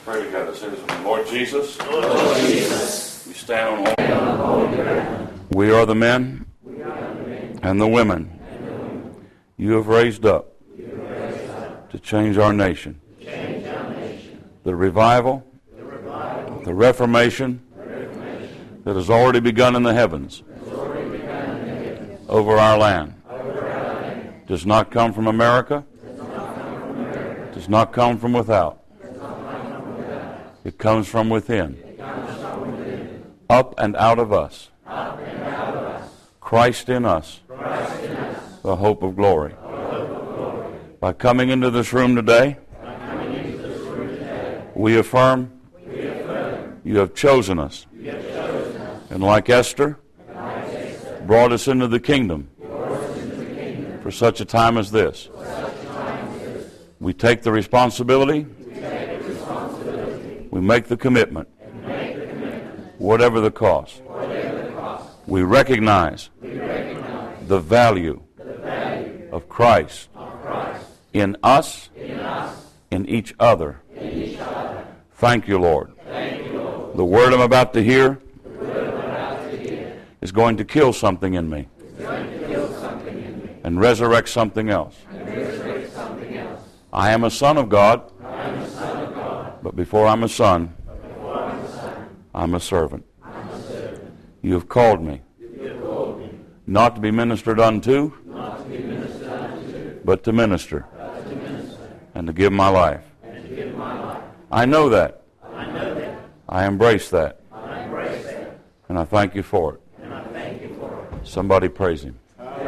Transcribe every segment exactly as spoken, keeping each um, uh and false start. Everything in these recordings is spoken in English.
Pray together. Say this with me. Lord Jesus, Lord Jesus, we stand on holy ground. We are the men, we are the men and the women, and the women you have raised up, you have raised up to change our nation. to change our nation. The revival, The revival, the reformation the reformation that has already begun in the heavens has already begun in the heavens over our land over our land. does not come from America, Does not come from America. does not come from without. Does not come from without. It comes from within, It comes from within. up and out of us. Up and out of us. Christ in us, Christ in us. the hope of glory. The hope of glory. By coming into this room today, By coming into this room today, we affirm we affirm you have chosen us, you have chosen us. and like Esther, And like Esther, brought us into the kingdom brought us into the kingdom for such a time as this. for such a time as this. We take the responsibility, We take the responsibility we make the commitment, and make the commitment, whatever the cost. whatever the cost. We recognize We recognize the value the value of Christ of Christ in us, in us, in each other. in each other. Thank you, Lord. Thank you, Lord. The word I'm about to hear The word I'm about to hear is going to kill something in me is going to kill something in me and resurrect something else. and resurrect something else. I am a son of God, I am a son of God, but before I'm a son, but before I'm a son, I'm a servant. I'm a servant. You have called me You have called me not to be ministered unto, not to be ministered unto, but to minister but to minister and to give my life. and to give my life. I know that. I know that. I embrace that. I embrace that. And I thank you for it. And I thank you for it. Somebody praise him.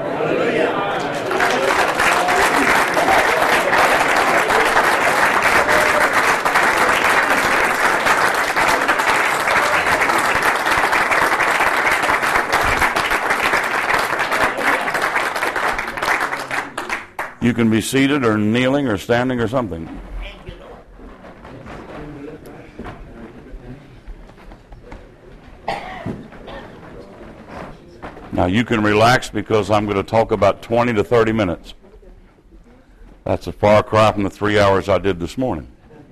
You can be seated or kneeling or standing or something. Now you can relax because I'm going to talk about twenty to thirty minutes. That's a far cry from the three hours I did this morning.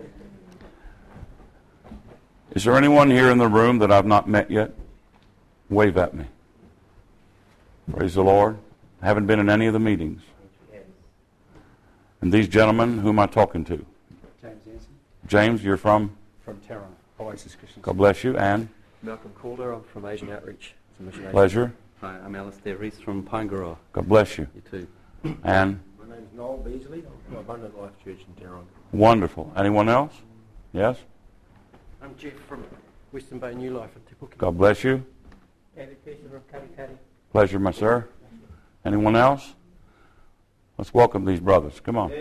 Is there anyone here in the room that I've not met yet? Wave at me. Praise the Lord. I haven't been in any of the meetings. And these gentlemen, who am I talking to? James Anson. James, you're from? From Terra, Oasis Christian. God bless you. And? Malcolm Calder, I'm from Asian Outreach. It's a mission agency. Pleasure. Hi, I'm Alistair Reese from Pinegara. God bless you. You too. And? My name's Noel Beasley. I'm from Abundant Life Church in Tauranga. Wonderful. Anyone else? Yes? I'm Jeff from Western Bay New Life in Te Puke. God bless you. Andy Pearson from Karikari. Pleasure, my sir. Anyone else? Let's welcome these brothers. Come on.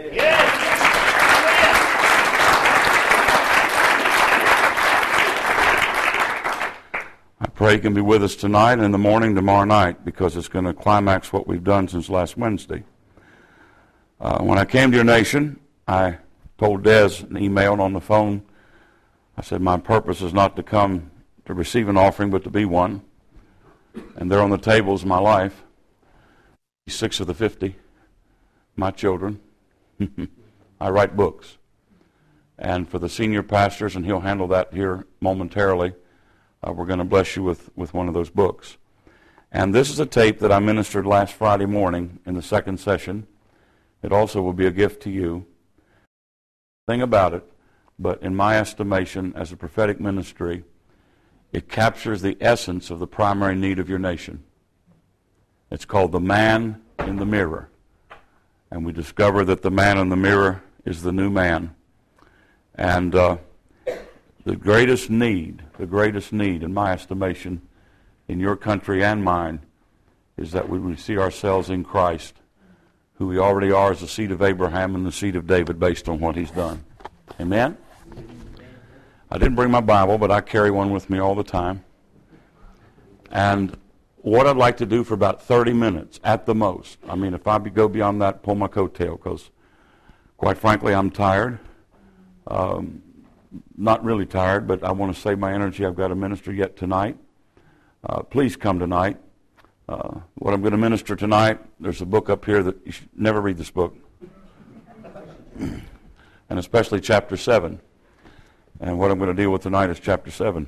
I pray you can be with us tonight and in the morning tomorrow night because it's going to climax what we've done since last Wednesday. Uh, when I came to your nation, I told Des and emailed on the phone, I said, my purpose is not to come to receive an offering, but to be one. And there on the table is my life. Six of the fifty, my children. I write books. And for the senior pastors, and he'll handle that here momentarily, uh, we're going to bless you with, with one of those books. And this is a tape that I ministered last Friday morning in the second session. It also will be a gift to you. Thing about it, but in my estimation, as a prophetic ministry, it captures the essence of the primary need of your nation. It's called The Man in the Mirror. And we discover that the man in the mirror is the new man. And uh, the greatest need, the greatest need, in my estimation, in your country and mine, is that we would see ourselves in Christ, who we already are as the seed of Abraham and the seed of David based on what he's done. Amen? I didn't bring my Bible, but I carry one with me all the time. And what I'd like to do for about thirty minutes at the most, I mean, if I go beyond that, pull my coattail, because quite frankly, I'm tired. Um, not really tired, but I want to save my energy. I've got to minister yet tonight. Uh, please come tonight. Uh, what I'm going to minister tonight, there's a book up here that you should never read this book, and especially chapter seven. And what I'm going to deal with tonight is chapter seven.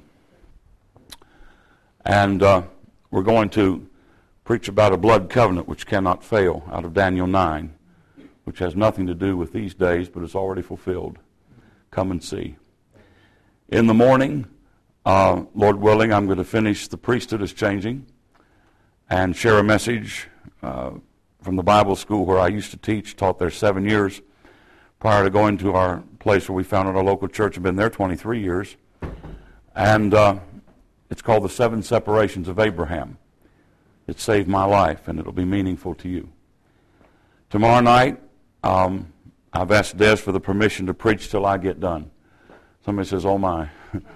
And uh, we're going to preach about a blood covenant which cannot fail out of Daniel nine, which has nothing to do with these days, but it's already fulfilled. Come and see. In the morning, uh, Lord willing, I'm going to finish The Priesthood is Changing and share a message uh, from the Bible school where I used to teach, taught there seven years prior to going to our place where we founded our local church. I've been there twenty-three years. And uh, it's called The Seven Separations of Abraham. It saved my life, and it'll be meaningful to you. Tomorrow night, um, I've asked Des for the permission to preach till I get done. Somebody says, oh my.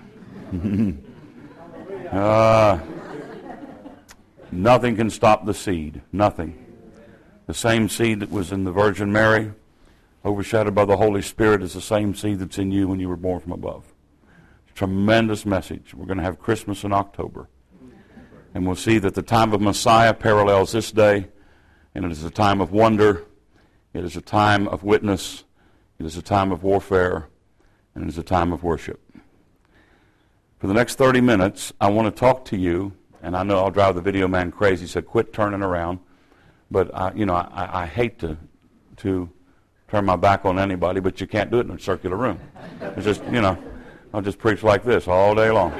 uh, nothing can stop the seed. Nothing. The same seed that was in the Virgin Mary, overshadowed by the Holy Spirit, is the same seed that's in you when you were born from above. Tremendous message. We're going to have Christmas in October. And we'll see that the time of Messiah parallels this day, and it is a time of wonder, it is a time of witness, it is a time of warfare, and it is a time of worship. For the next thirty minutes, I want to talk to you, and I know I'll drive the video man crazy. He said, quit turning around. But, I, you know, I, I hate to to turn my back on anybody, but you can't do it in a circular room. It's just, you know, I'll just preach like this all day long.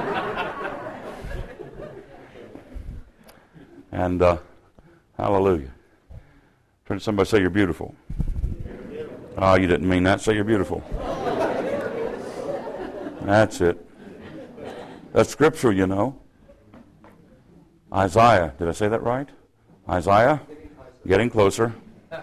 And uh, hallelujah. Turn to somebody and say, you're beautiful. Oh, you didn't mean that. Say you're beautiful. That's it. That's scripture, you know. Isaiah. Did I say that right? Isaiah. Getting closer.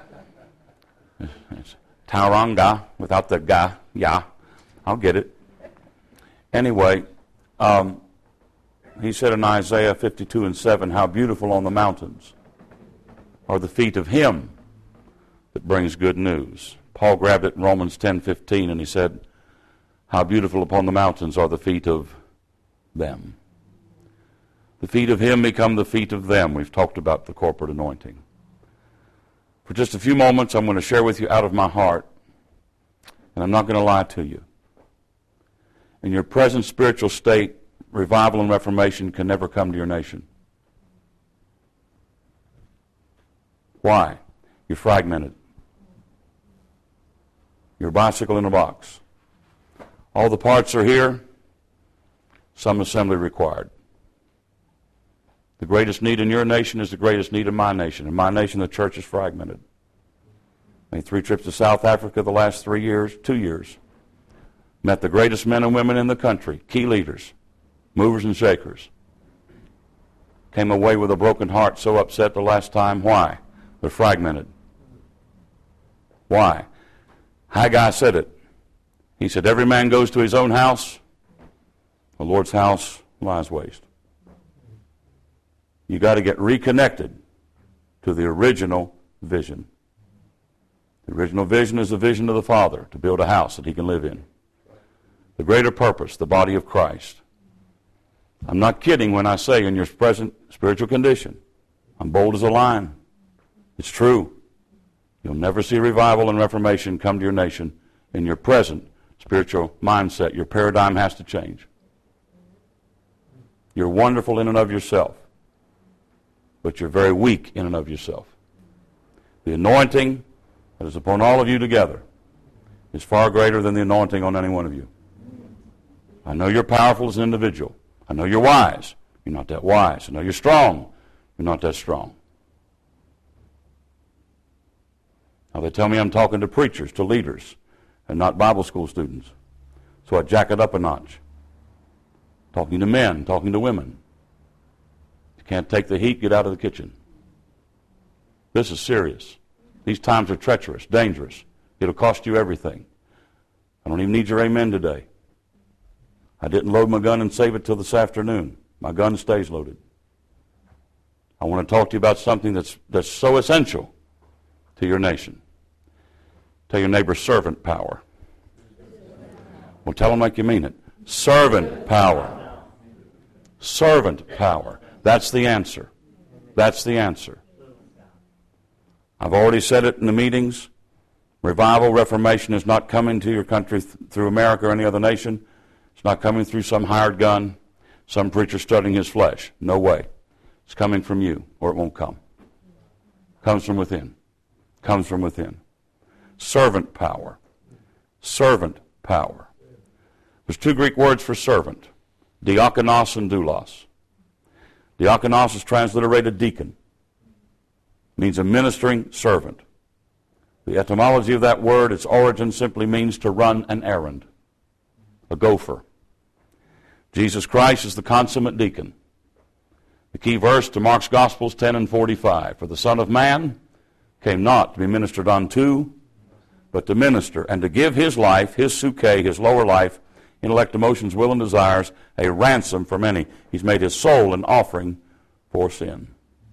It's Tauranga without the ga. Yeah. I'll get it. Anyway, um, he said in Isaiah fifty-two and seven, how beautiful on the mountains are the feet of him that brings good news. Paul grabbed it in Romans ten fifteen and he said, how beautiful upon the mountains are the feet of them. The feet of him become the feet of them. We've talked about the corporate anointing. For just a few moments, I'm going to share with you out of my heart, and I'm not going to lie to you. In your present spiritual state, revival and reformation can never come to your nation. Why? You're fragmented. You're a bicycle in a box. All the parts are here, some assembly required. The greatest need in your nation is the greatest need in my nation. In my nation, the church is fragmented. Made three trips to South Africa the last three years, two years. Met the greatest men and women in the country, key leaders, movers and shakers. Came away with a broken heart, so upset the last time. Why? They're fragmented. Why? Haggai said it. He said, every man goes to his own house. The Lord's house lies waste. You got to get reconnected to the original vision. The original vision is the vision of the Father, to build a house that he can live in. The greater purpose, the body of Christ. I'm not kidding when I say in your present spiritual condition, I'm bold as a lion. It's true. You'll never see revival and reformation come to your nation in your present spiritual mindset. Your paradigm has to change. You're wonderful in and of yourself, but you're very weak in and of yourself. The anointing that is upon all of you together is far greater than the anointing on any one of you. I know you're powerful as an individual. I know you're wise. You're not that wise. I know you're strong. You're not that strong. Now they tell me I'm talking to preachers, to leaders, and not Bible school students. So I jack it up a notch. Talking to men, talking to women. You can't take the heat, get out of the kitchen. This is serious. These times are treacherous, dangerous. It'll cost you everything. I don't even need your amen today. I didn't load my gun and save it till this afternoon. My gun stays loaded. I want to talk to you about something that's that's so essential to your nation. Tell your neighbor, servant power. Well, tell them like you mean it. Servant power. Servant power. That's the answer. That's the answer. I've already said it in the meetings. Revival, reformation is not coming to your country th- through America or any other nation. It's not coming through some hired gun, some preacher studying his flesh. No way. It's coming from you, or it won't come. Comes from within. Comes from within. Servant power. Servant power. There's two Greek words for servant. Diakonos and doulos. Diakonos is transliterated deacon. Means a ministering servant. The etymology of that word, its origin simply means to run an errand. A gopher. Jesus Christ is the consummate deacon. The key verse to Mark's Gospels ten and forty-five. For the Son of Man came not to be ministered unto, but to minister and to give his life, his suke, his lower life, intellect, emotions, will, and desires, a ransom for many. He's made his soul an offering for sin.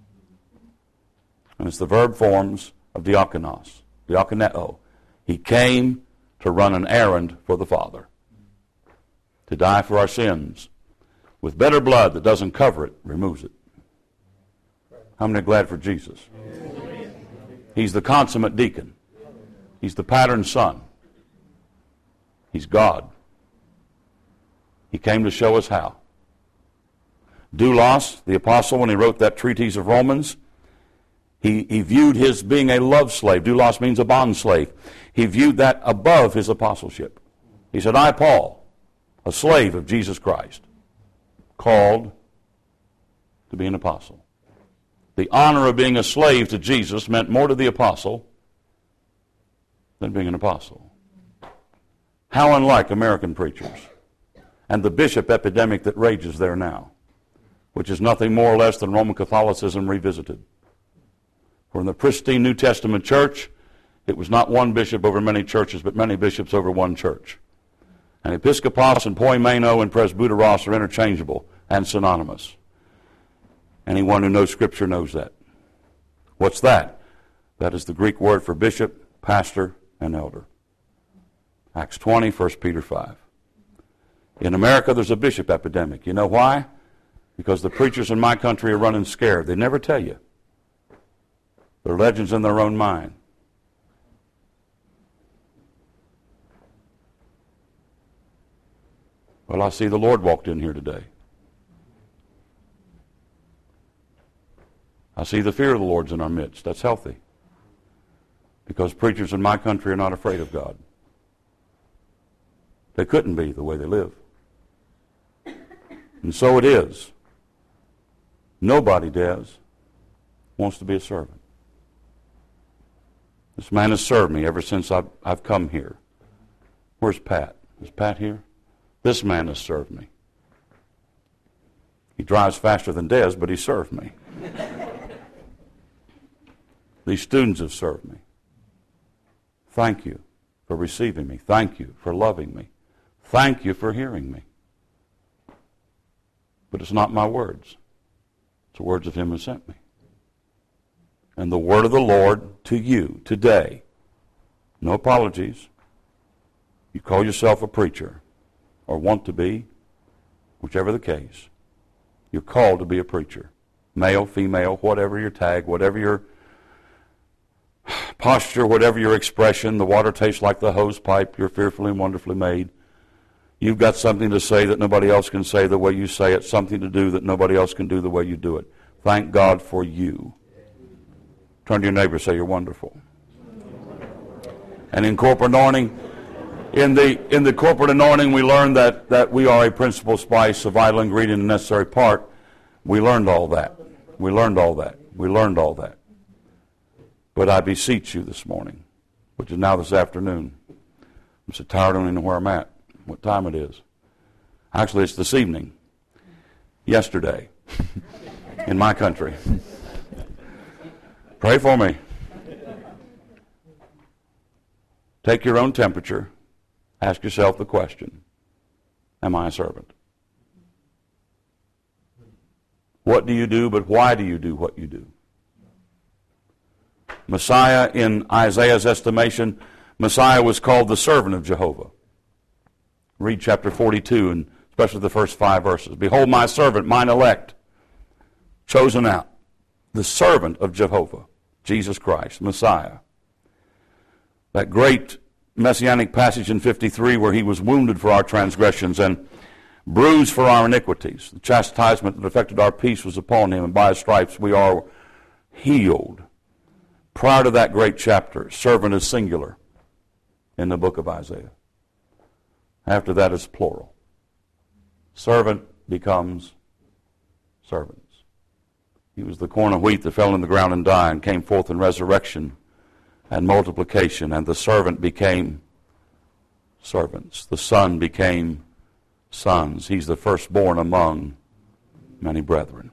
And it's the verb forms of diakonos, diakoneo. He came to run an errand for the Father, to die for our sins, with better blood that doesn't cover it, removes it. How many are glad for Jesus? He's the consummate deacon. He's the pattern son. He's God. He came to show us how. Doulos, the apostle, when he wrote that treatise of Romans, he, he viewed his being a love slave. Doulos means a bond slave. He viewed that above his apostleship. He said, I, Paul, a slave of Jesus Christ, called to be an apostle. The honor of being a slave to Jesus meant more to the apostle than being an apostle. How unlike American preachers and the bishop epidemic that rages there now, which is nothing more or less than Roman Catholicism revisited. For in the pristine New Testament church, it was not one bishop over many churches, but many bishops over one church. And episkopos and poimeno and presbyteros are interchangeable and synonymous. Anyone who knows Scripture knows that. What's that? That is the Greek word for bishop, pastor, and elder. Acts twenty, First Peter five. In America, there's a bishop epidemic. You know why? Because the preachers in my country are running scared. They never tell you. They're legends in their own mind. Well, I see the Lord walked in here today. I see the fear of the Lord's in our midst. That's healthy. Because preachers in my country are not afraid of God. They couldn't be the way they live. And so it is. Nobody, Des, wants to be a servant. This man has served me ever since I've, I've come here. Where's Pat? Is Pat here? This man has served me. He drives faster than Des, but he served me. These students have served me. Thank you for receiving me. Thank you for loving me. Thank you for hearing me. But it's not my words. It's the words of him who sent me. And the word of the Lord to you today, no apologies. You call yourself a preacher or want to be, whichever the case, you're called to be a preacher. Male, female, whatever your tag, whatever your posture, whatever your expression, the water tastes like the hose pipe, you're fearfully and wonderfully made. You've got something to say that nobody else can say the way you say it, something to do that nobody else can do the way you do it. Thank God for you. Turn to your neighbor and say, you're wonderful. And in corporate anointing, in the in the corporate anointing, we learned that, that we are a principal spice, a vital ingredient, a necessary part. We learned all that. We learned all that. We learned all that. But I beseech you this morning, which is now this afternoon. I'm so tired, I don't even know where I'm at, what time it is. Actually, it's this evening. Yesterday. In my country. Pray for me. Take your own temperature. Ask yourself the question, am I a servant? What do you do, but why do you do what you do? Messiah, in Isaiah's estimation, Messiah was called the servant of Jehovah. Read chapter forty-two, and especially the first five verses. Behold my servant, mine elect, chosen out, the servant of Jehovah, Jesus Christ, Messiah. That great messianic passage in fifty-three where he was wounded for our transgressions and bruised for our iniquities. The chastisement that affected our peace was upon him, and by his stripes we are healed. Prior to that great chapter, servant is singular in the book of Isaiah. After that, it's plural. Servant becomes servants. He was the corn of wheat that fell in the ground and died, and came forth in resurrection and multiplication, and the servant became servants. The son became sons. He's the firstborn among many brethren.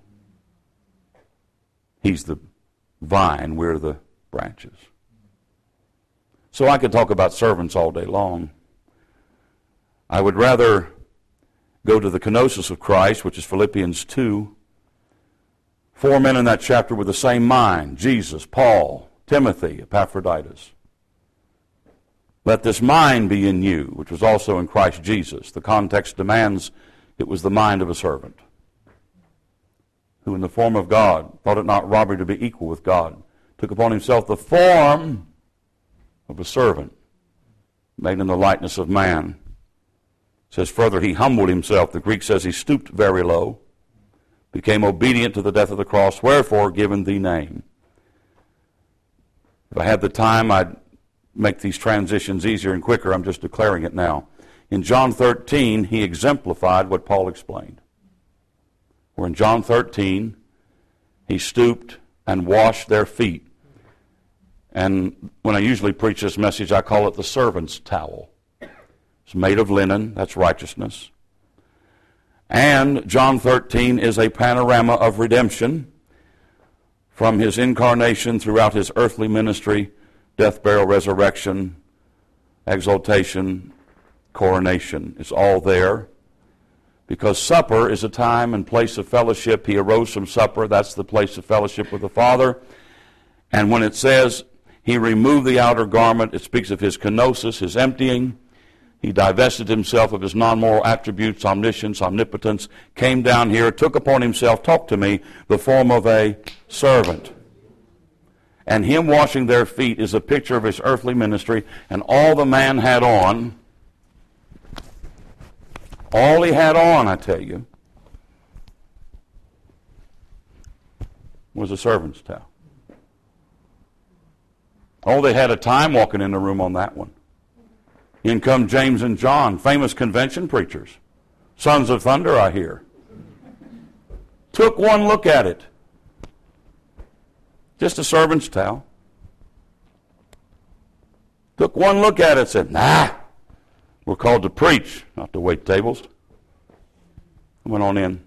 He's the vine, we're the branches. So I could talk about servants all day long. I would rather go to the kenosis of Christ, which is Philippians two. Four men in that chapter with the same mind: Jesus, Paul, Timothy, Epaphroditus. Let this mind be in you, which was also in Christ Jesus. The context demands it was the mind of a servant, who in the form of God thought it not robbery to be equal with God, took upon himself the form of a servant, made in the likeness of man. It says further, he humbled himself. The Greek says he stooped very low, became obedient to the death of the cross, wherefore given the name. If I had the time, I'd make these transitions easier and quicker. I'm just declaring it now. In John thirteen, he exemplified what Paul explained. Where in John thirteen, he stooped and washed their feet. And when I usually preach this message, I call it the servant's towel. It's made of linen, that's righteousness. And John thirteen is a panorama of redemption from his incarnation throughout his earthly ministry, death, burial, resurrection, exaltation, coronation. It's all there. Because supper is a time and place of fellowship. He arose from supper. That's the place of fellowship with the Father. And when it says he removed the outer garment, it speaks of his kenosis, his emptying. He divested himself of his non-moral attributes, omniscience, omnipotence, came down here, took upon himself, talk to me, the form of a servant. And him washing their feet is a picture of his earthly ministry, and all the man had on, all he had on, I tell you, was a servant's towel. Oh, they had a time walking in the room on that one. In come James and John, famous convention preachers. Sons of thunder, I hear. Took one look at it. Just a servant's towel. Took one look at it, said, nah, we're called to preach, not to wait tables. Went on in.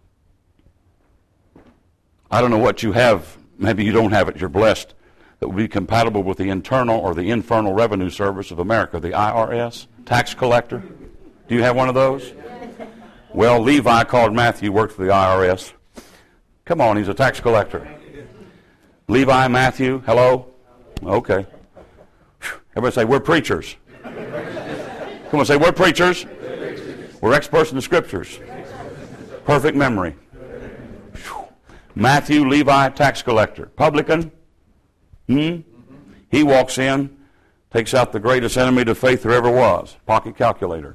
I don't know what you have. Maybe you don't have it. You're blessed. That would be compatible with the Internal or the Infernal Revenue Service of America, the I R S, tax collector. Do you have one of those? Well, Levi called Matthew, worked for the I R S. Come on, he's a tax collector. Levi, Matthew, hello? Okay. Everybody say, we're preachers. Come on, say, we're preachers. We're experts in the Scriptures. Perfect memory. Matthew, Levi, tax collector. Publican. Hmm? He walks in, takes out the greatest enemy to faith there ever was, pocket calculator.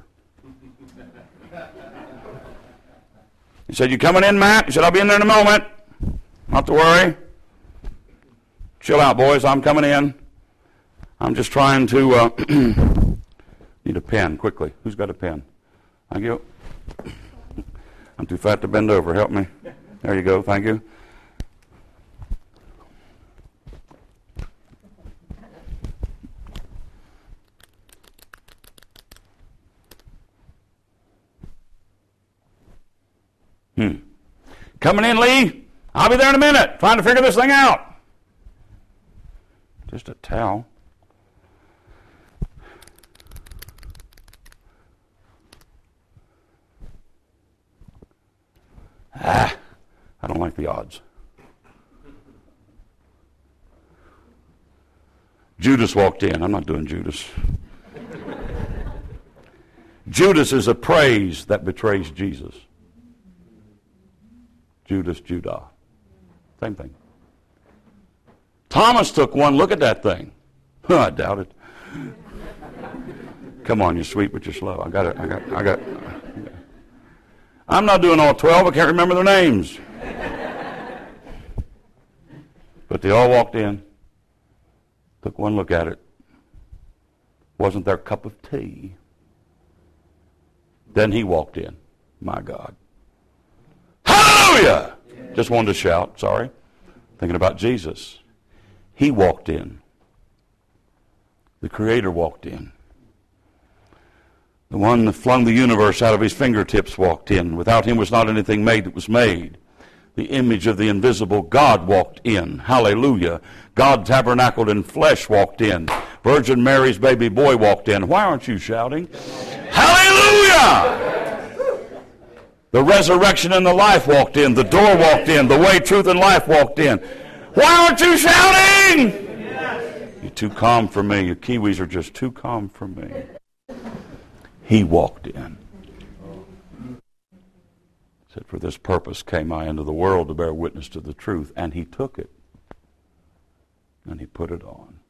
He said, you coming in, Matt? He said, I'll be in there in a moment. Not to worry. Chill out, boys. I'm coming in. I'm just trying to... Uh, need a pen, quickly. Who's got a pen? Thank you. I'm too fat to bend over. Help me. There you go. Thank you. Hmm. Coming in, Lee. I'll be there in a minute. Trying to figure this thing out. Just a towel. Ah, I don't like the odds. Judas walked in. I'm not doing Judas. Judas is a praise that betrays Jesus. Judas, Judah. Same thing. Thomas took one look at that thing. I doubt it. Come on, you're sweet, but you're slow. I got it. I got. I got. I'm not doing all twelve. I can't remember their names. But they all walked in, took one look at it. Wasn't their cup of tea. Then he walked in. My God. Hallelujah! Yeah. Just wanted to shout, sorry. Thinking about Jesus. He walked in. The Creator walked in. The one that flung the universe out of his fingertips walked in. Without him was not anything made that was made. The image of the invisible God walked in. Hallelujah. God tabernacled in flesh walked in. Virgin Mary's baby boy walked in. Why aren't you shouting? Hallelujah! The resurrection and the life walked in. The door walked in. The way, truth, and life walked in. Why aren't you shouting? You're too calm for me. Your Kiwis are just too calm for me. He walked in. Said, for this purpose came I into the world to bear witness to the truth. And he took it. And he put it on.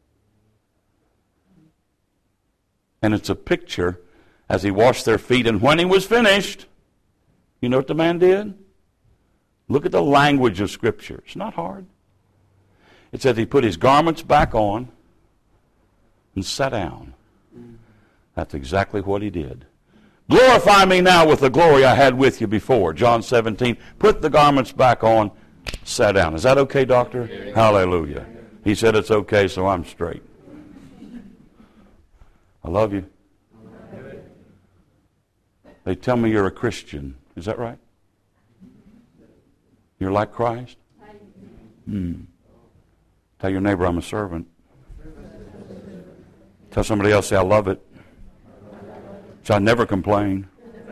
And it's a picture as he washed their feet. And when he was finished, you know what the man did? Look at the language of Scripture. It's not hard. It said he put his garments back on and sat down. That's exactly what he did. Glorify me now with the glory I had with you before. John seventeen. Put the garments back on, sat down. Is that okay, doctor? Hallelujah. He said it's okay, so I'm straight. I love you. They tell me you're a Christian. Is that right? You're like Christ? Hmm. Tell your neighbor I'm a servant. Tell somebody else, say I love it. So I never complain.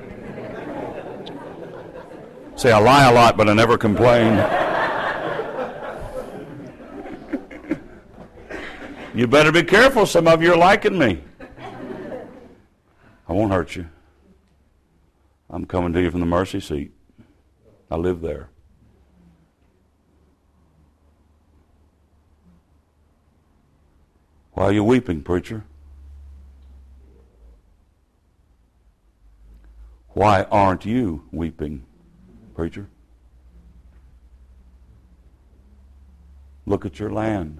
Say I lie a lot, but I never complain. You better be careful. Some of you are liking me. I won't hurt you. I'm coming to you from the mercy seat. I live there. Why are you weeping, preacher? Why aren't you weeping, preacher? Look at your land.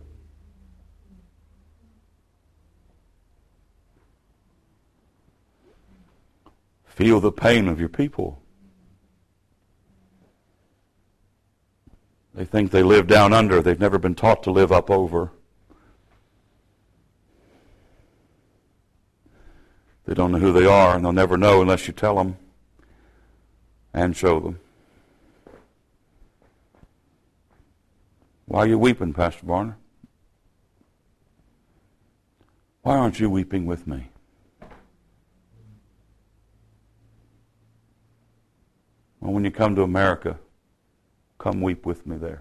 Feel the pain of your people. They think they live down under. They've never been taught to live up over. They don't know who they are, and they'll never know unless you tell them and show them. Why are you weeping, Pastor Varner? Why aren't you weeping with me? Well, when you come to America, come weep with me there.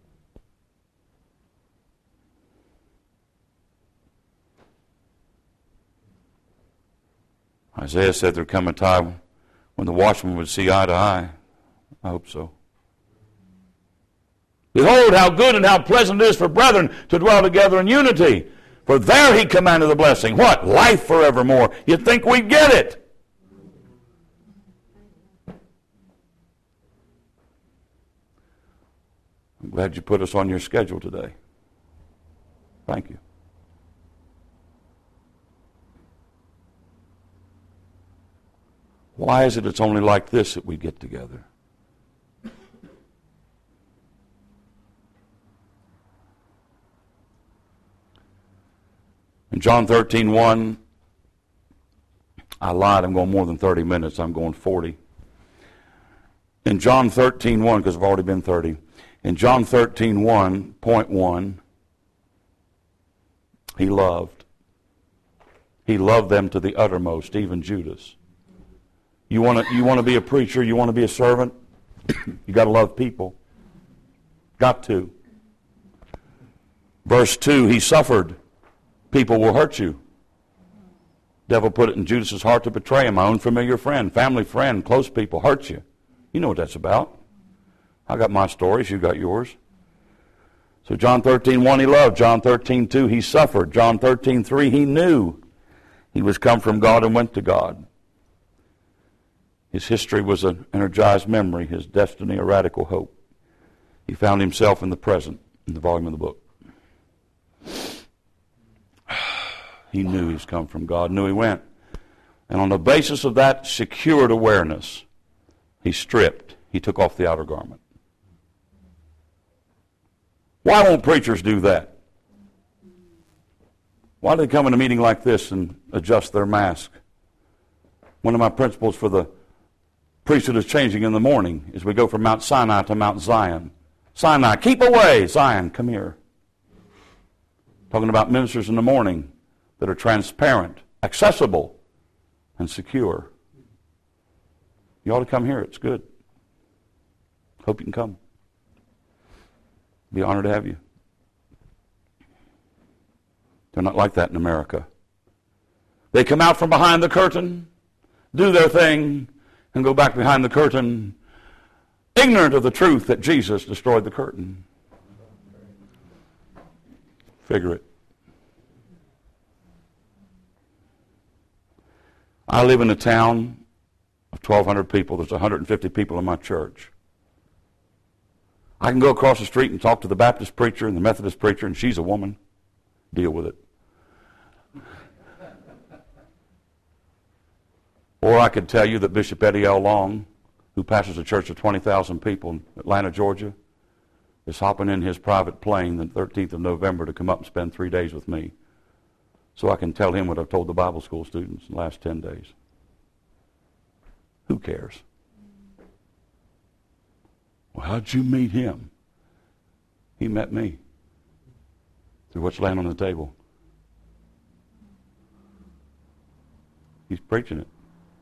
Isaiah said there'd come a time when the watchman would see eye to eye. I hope so. Behold, how good and how pleasant it is for brethren to dwell together in unity. For there he commanded the blessing. What? Life forevermore. You'd think we'd get it. I'm glad you put us on your schedule today. Thank you. Why is it it's only like this that we get together? In John thirteen one, I lied, I'm going more than thirty minutes, I'm going forty. In John thirteen one, because I've already been thirty, in John thirteen one, point one, he loved. He loved them to the uttermost, even Judas. You want to you want to be a preacher, you want to be a servant, you got to love people. Got to. Verse two, he suffered. People will hurt you. Devil put it in Judas's heart to betray him. My own familiar friend, family friend, close people hurt you. You know what that's about. I got my stories, you got yours. So John thirteen one, he loved. John thirteen two, he suffered. John thirteen three, he knew he was come from God and went to God. His history was an energized memory, his destiny a radical hope. He found himself in the present, in the volume of the book. He knew he's come from God, knew he went. And on the basis of that secured awareness, he stripped, he took off the outer garment. Why won't preachers do that? Why do they come in a meeting like this and adjust their mask? One of my principles for the priesthood is changing in the morning as we go from Mount Sinai to Mount Zion. Sinai, keep away. Zion, come here. Talking about ministers in the morning that are transparent, accessible, and secure. You ought to come here. It's good. Hope you can come. Be honored to have you. They're not like that in America. They come out from behind the curtain, do their thing, and go back behind the curtain, ignorant of the truth that Jesus destroyed the curtain. Figure it. I live in a town of twelve hundred people. There's one hundred fifty people in my church. I can go across the street and talk to the Baptist preacher and the Methodist preacher, and she's a woman. Deal with it. Or I could tell you that Bishop Eddie L. Long, who pastors a church of twenty thousand people in Atlanta, Georgia, is hopping in his private plane the thirteenth of November to come up and spend three days with me, so I can tell him what I've told the Bible school students in the last ten days. Who cares? Well, how'd you meet him? He met me through what's laying on the table. He's preaching it.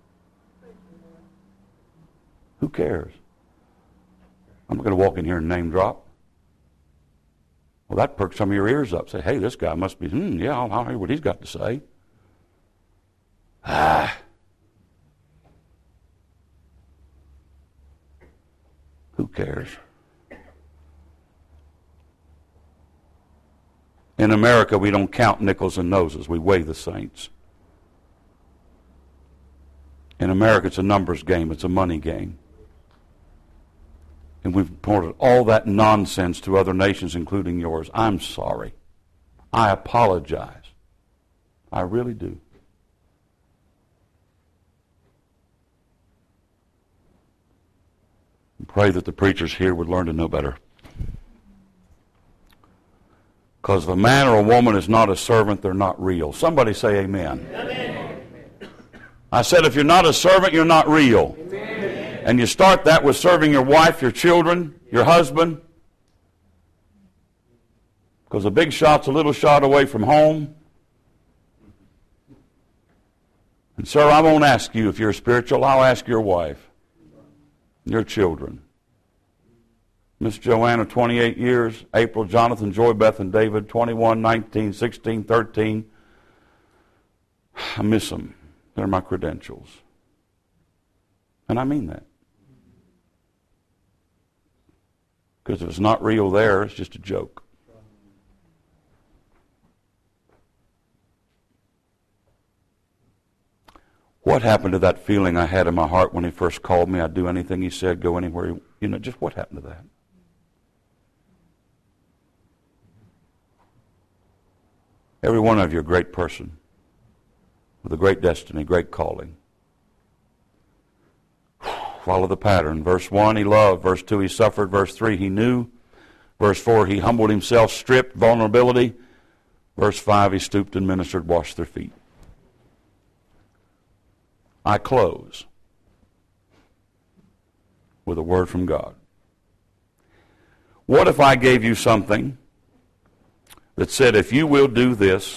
Who cares? I'm not going to walk in here and name drop. Well, that perks some of your ears up. Say, hey, this guy must be, hmm, yeah, I'll, I'll hear what he's got to say. Ah. Who cares? In America, we don't count nickels and noses. We weigh the saints. In America, it's a numbers game. It's a money game. And we've reported all that nonsense to other nations, including yours. I'm sorry. I apologize. I really do. And pray that the preachers here would learn to know better. Because if a man or a woman is not a servant, they're not real. Somebody say amen. Amen. I said if you're not a servant, you're not real. Amen. And you start that with serving your wife, your children, your husband. Because a big shot's a little shot away from home. And sir, I won't ask you if you're spiritual. I'll ask your wife, your children. Miss Joanna, twenty-eight years. April, Jonathan, Joy, Beth, and David, twenty-one, nineteen, sixteen, thirteen. I miss them. They're my credentials. And I mean that. Because if it's not real there, it's just a joke. What happened to that feeling I had in my heart when he first called me? I'd do anything he said, go anywhere. He, you know, just what happened to that? Every one of you are a great person with a great destiny, great calling. Follow the pattern. Verse one, he loved. Verse two, he suffered. Verse three, he knew. Verse four, he humbled himself, stripped, vulnerability. Verse five, he stooped and ministered, washed their feet. I close with a word from God. What if I gave you something that said, if you will do this,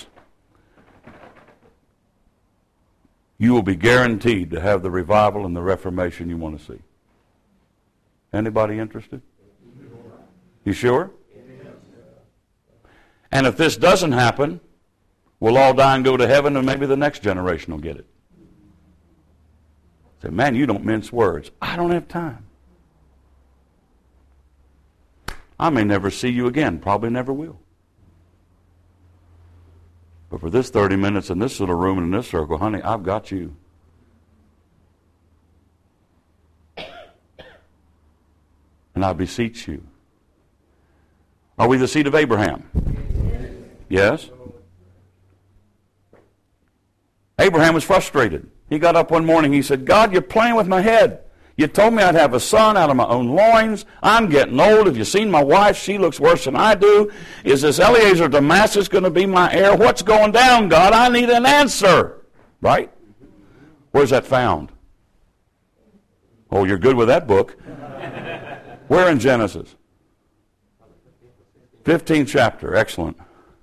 you will be guaranteed to have the revival and the reformation you want to see? Anybody interested? You sure? And if this doesn't happen, we'll all die and go to heaven, and maybe the next generation will get it. Say, man, you don't mince words. I don't have time. I may never see you again. Probably never will. But for this thirty minutes in this little room and in this circle, honey, I've got you. And I beseech you. Are we the seed of Abraham? Yes? Abraham was frustrated. He got up one morning, he said, God, you're playing with my head. You told me I'd have a son out of my own loins. I'm getting old. Have you seen my wife? She looks worse than I do. Is this Eliezer of Damascus going to be my heir? What's going down, God? I need an answer. Right? Where's that found? Oh, you're good with that book. Where in Genesis? fifteenth chapter. Excellent.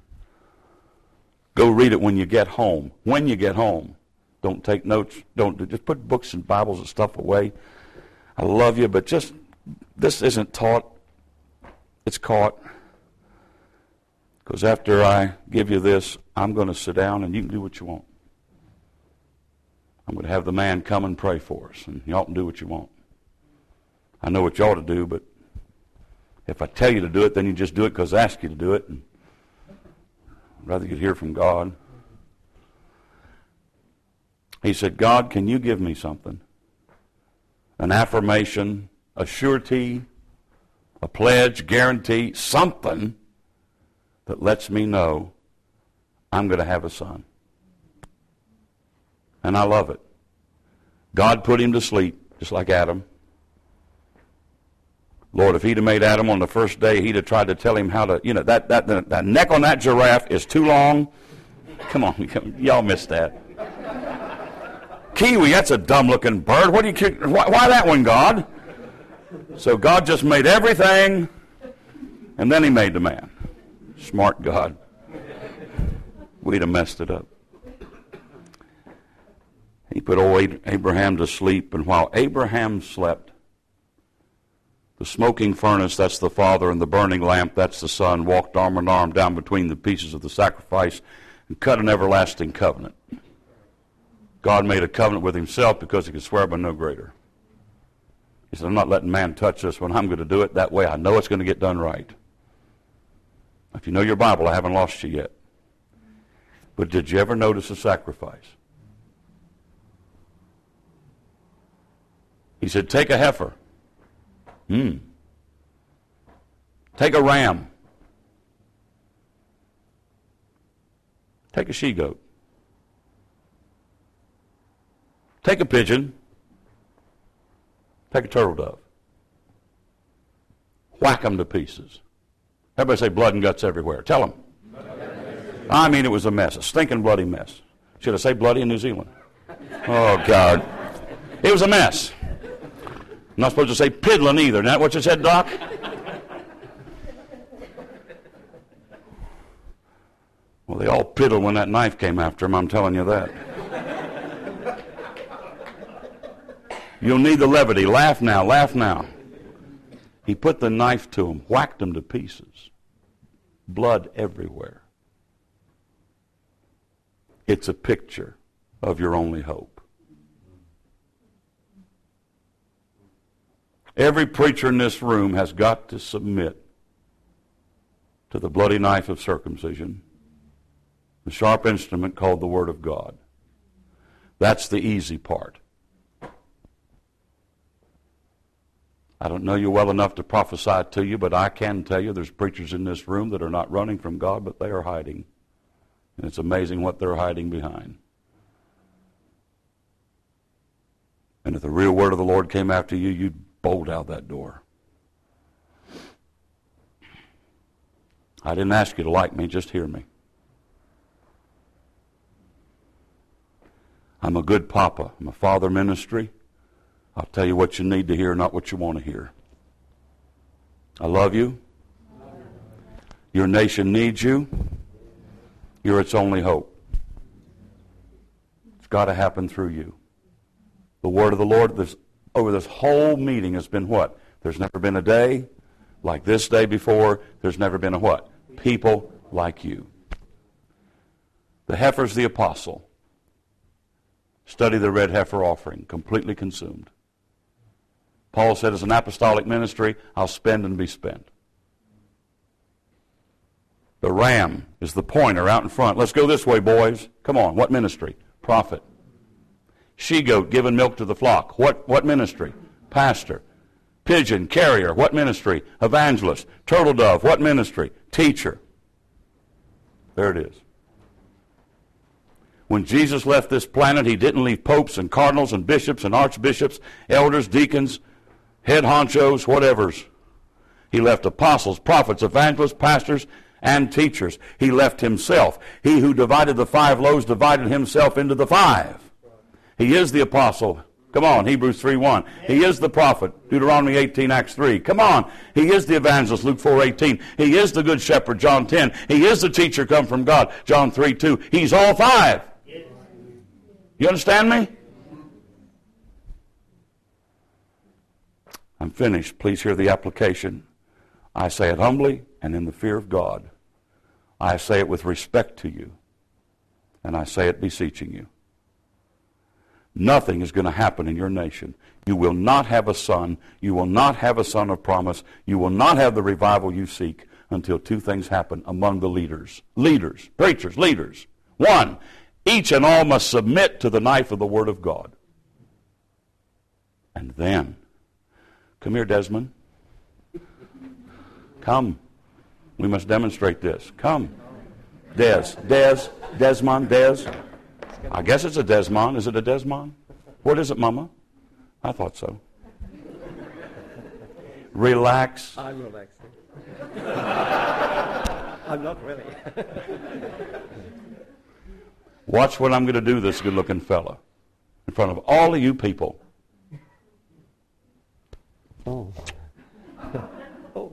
Go read it when you get home. When you get home. Don't take notes. Don't just put books and Bibles and stuff away. I love you, but just, this isn't taught. It's caught. Because after I give you this, I'm going to sit down and you can do what you want. I'm going to have the man come and pray for us, and y'all can do what you want. I know what you ought to do, but if I tell you to do it, then you just do it because I ask you to do it. And I'd rather you'd hear from God. He said, God, can you give me something? An affirmation, a surety, a pledge, guarantee, something that lets me know I'm going to have a son. And I love it. God put him to sleep, just like Adam. Lord, if he'd have made Adam on the first day, he'd have tried to tell him how to, you know, that, that, that, that neck on that giraffe is too long. Come on, come, y'all missed that. Kiwi, that's a dumb-looking bird. What do you? Why, why that one, God? So God just made everything, and then he made the man. Smart God. We'd have messed it up. He put old Abraham to sleep, and while Abraham slept, the smoking furnace, that's the Father, and the burning lamp, that's the Son, walked arm in arm down between the pieces of the sacrifice and cut an everlasting covenant. God made a covenant with himself because he could swear by no greater. He said, I'm not letting man touch this when I'm going to do it. That way I know it's going to get done right. If you know your Bible, I haven't lost you yet. But did you ever notice a sacrifice? He said, take a heifer. Hmm. Take a ram. Take a she-goat. Take a pigeon. Take a turtle dove. Whack them to pieces. Everybody say blood and guts everywhere. Tell them. I mean, it was a mess, a stinking bloody mess. Should I say bloody in New Zealand? Oh, God. It was a mess. I'm not supposed to say piddling either. Isn't that what you said, Doc? Well, they all piddled when that knife came after him, I'm telling you that. You'll need the levity. Laugh now, laugh now. He put the knife to him, whacked him to pieces. Blood everywhere. It's a picture of your only hope. Every preacher in this room has got to submit to the bloody knife of circumcision, the sharp instrument called the Word of God. That's the easy part. I don't know you well enough to prophesy to you, but I can tell you there's preachers in this room that are not running from God, but they are hiding. And it's amazing what they're hiding behind. And if the real word of the Lord came after you, you'd bolt out that door. I didn't ask you to like me, just hear me. I'm a good papa. I'm a father ministry. I'll tell you what you need to hear, not what you want to hear. I love you. Your nation needs you. You're its only hope. It's got to happen through you. The word of the Lord this, over this whole meeting has been what? There's never been a day like this day before. There's never been a what? People like you. The heifer's the apostle. Study the red heifer offering, completely consumed. Paul said, as an apostolic ministry, I'll spend and be spent. The ram is the pointer out in front. Let's go this way, boys. Come on, what ministry? Prophet. She-goat giving milk to the flock. What, what ministry? Pastor. Pigeon, carrier, what ministry? Evangelist. Turtle dove, what ministry? Teacher. There it is. When Jesus left this planet, he didn't leave popes and cardinals and bishops and archbishops, elders, deacons, head honchos, whatevers. He left apostles, prophets, evangelists, pastors, and teachers. He left himself. He who divided the five loaves divided himself into the five. He is the apostle. Come on, Hebrews three one. He is the prophet, Deuteronomy eighteen, Acts three. Come on, he is the evangelist, Luke four eighteen. He is the good shepherd, John ten. He is the teacher come from God, John three two. He's all five. You understand me? I'm finished. Please hear the application. I say it humbly and in the fear of God. I say it with respect to you. And I say it beseeching you. Nothing is going to happen in your nation. You will not have a son. You will not have a son of promise. You will not have the revival you seek until two things happen among the leaders. Leaders, preachers, leaders. One, each and all must submit to the knife of the Word of God. And then, come here, Desmond. Come. We must demonstrate this. Come. Des. Des. Desmond. Des. I guess it's a Desmond. Is it a Desmond? What is it, Mama? I thought so. Relax. I'm relaxing. I'm not really. Watch what I'm going to do, this good-looking fella, in front of all of you people. Oh. Oh.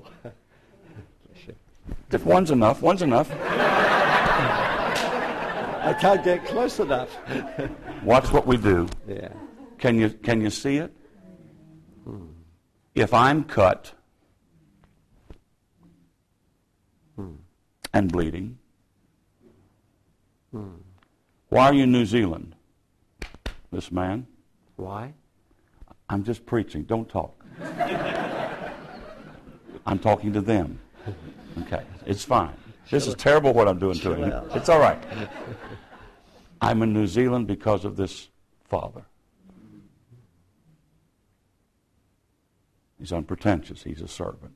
If one's enough, one's enough. I can't get close enough. Watch what we do. Yeah. Can you can you see it? Hmm. If I'm cut hmm. and bleeding, hmm. why are you in New Zealand? This man? Why? I'm just preaching. Don't talk. I'm talking to them. Okay, it's fine. This is terrible what I'm doing to him. It's all right. I'm in New Zealand because of this father. He's unpretentious. He's a servant.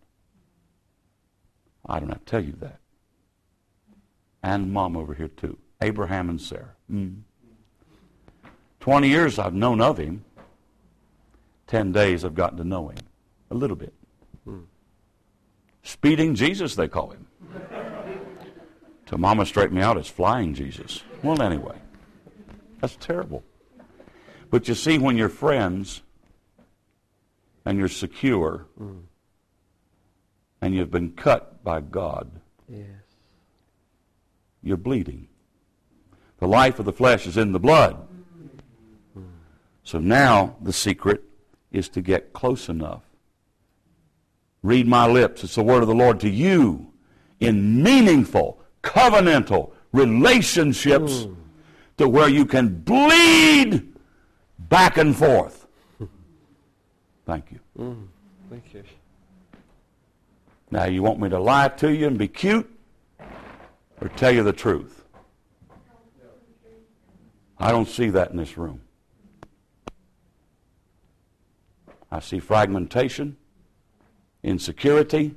I don't have to tell you that. And Mom over here too. Abraham and Sarah. Mm. Twenty years I've known of him. Ten days I've gotten to know him. A little bit. Mm. Speeding Jesus, they call him. Till Mama straightened me out as flying Jesus. Well, anyway. That's terrible. But you see, when you're friends and you're secure mm. and you've been cut by God, yes. you're bleeding. The life of the flesh is in the blood. Mm. So now the secret is to get close enough. Read my lips. It's the word of the Lord to you in meaningful, covenantal relationships mm. to where you can bleed back and forth. Thank you. Mm. Thank you. Now, you want me to lie to you and be cute or tell you the truth? I don't see that in this room. I see fragmentation, insecurity,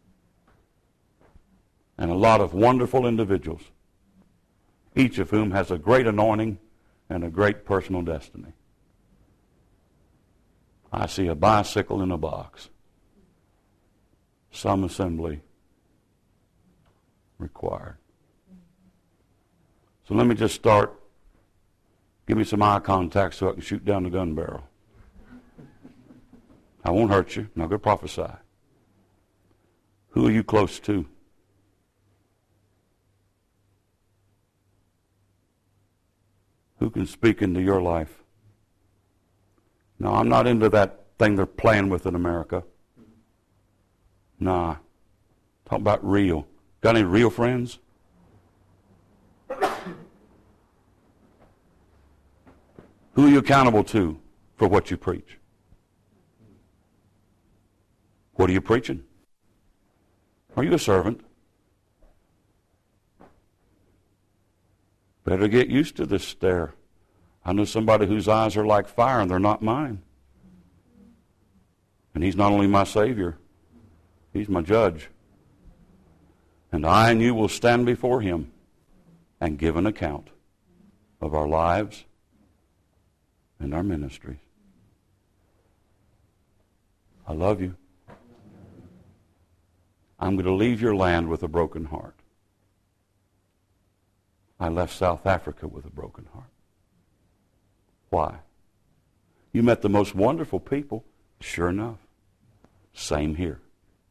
and a lot of wonderful individuals, each of whom has a great anointing and a great personal destiny. I see a bicycle in a box. Some assembly required. So let me just start. Give me some eye contact so I can shoot down the gun barrel. I won't hurt you. I'm not going to prophesy. Who are you close to? Who can speak into your life? No, I'm not into that thing they're playing with in America. Nah. Talk about real. Got any real friends? Who are you accountable to for what you preach? What are you preaching? Are you a servant? Better get used to this stare. I know somebody whose eyes are like fire and they're not mine. And he's not only my Savior, he's my judge. And I and you will stand before him and give an account of our lives and our ministries. I love you. I'm going to leave your land with a broken heart. I left South Africa with a broken heart. Why? You met the most wonderful people. Sure enough. Same here.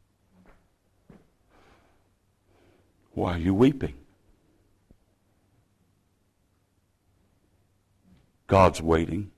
Why are you weeping? God's waiting.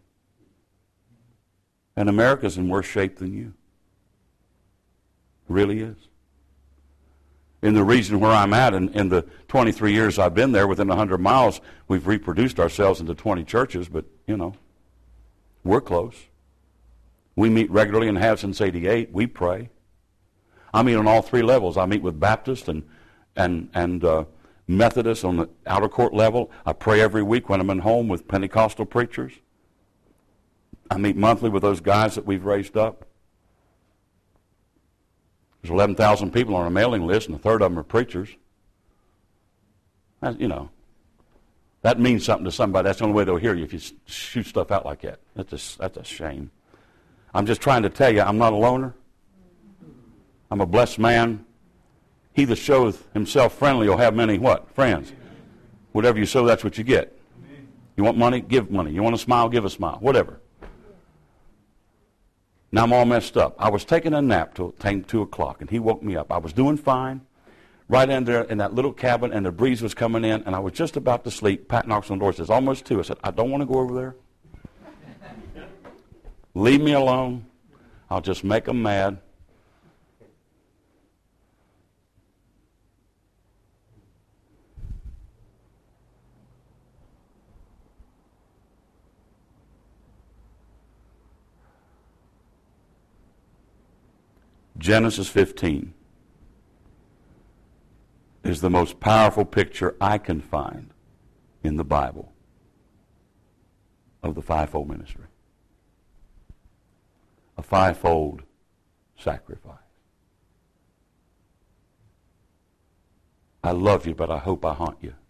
And America's in worse shape than you. Really is. In the region where I'm at, in, in the twenty-three years I've been there, within one hundred miles, we've reproduced ourselves into twenty churches, but, you know, we're close. We meet regularly and have since eighty-eight. We pray. I meet on all three levels. I meet with Baptist and and and uh, Methodist on the outer court level. I pray every week when I'm at home with Pentecostal preachers. I meet monthly with those guys that we've raised up. There's eleven thousand people on our mailing list, and a third of them are preachers. That, you know, that means something to somebody. That's the only way they'll hear you, if you shoot stuff out like that. That's a, that's a shame. I'm just trying to tell you, I'm not a loner. I'm a blessed man. He that showeth himself friendly will have many what? Friends. Whatever you sow, that's what you get. You want money? Give money. You want a smile? Give a smile. Whatever. Now I'm all messed up. I was taking a nap till two o'clock, and he woke me up. I was doing fine, right in there in that little cabin, and the breeze was coming in, and I was just about to sleep. Pat knocks on the door, says, almost two. I said, I don't want to go over there. Leave me alone. I'll just make them mad. Genesis fifteen is the most powerful picture I can find in the Bible of the fivefold ministry. A fivefold sacrifice. I love you, but I hope I haunt you.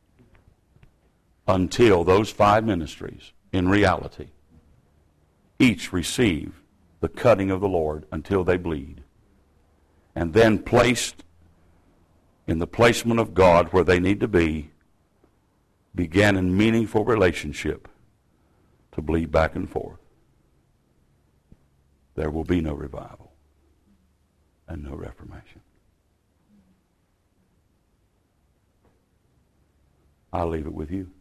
Until those five ministries, in reality, each receive the cutting of the Lord until they bleed, and then placed in the placement of God where they need to be, began in meaningful relationship to bleed back and forth. There will be no revival and no reformation. I'll leave it with you.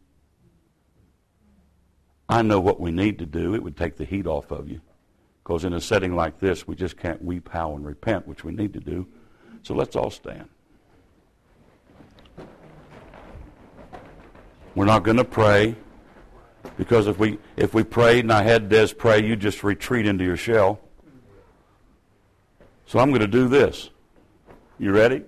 I know what we need to do. It would take the heat off of you. Because in a setting like this, we just can't weep, howl, and repent, which we need to do. So let's all stand. We're not going to pray, because if we if we prayed and I had Des pray, you just retreat into your shell. So I'm going to do this. You ready?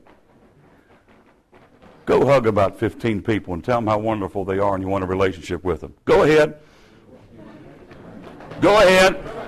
Go hug about fifteen people and tell them how wonderful they are and you want a relationship with them. Go ahead. Go ahead.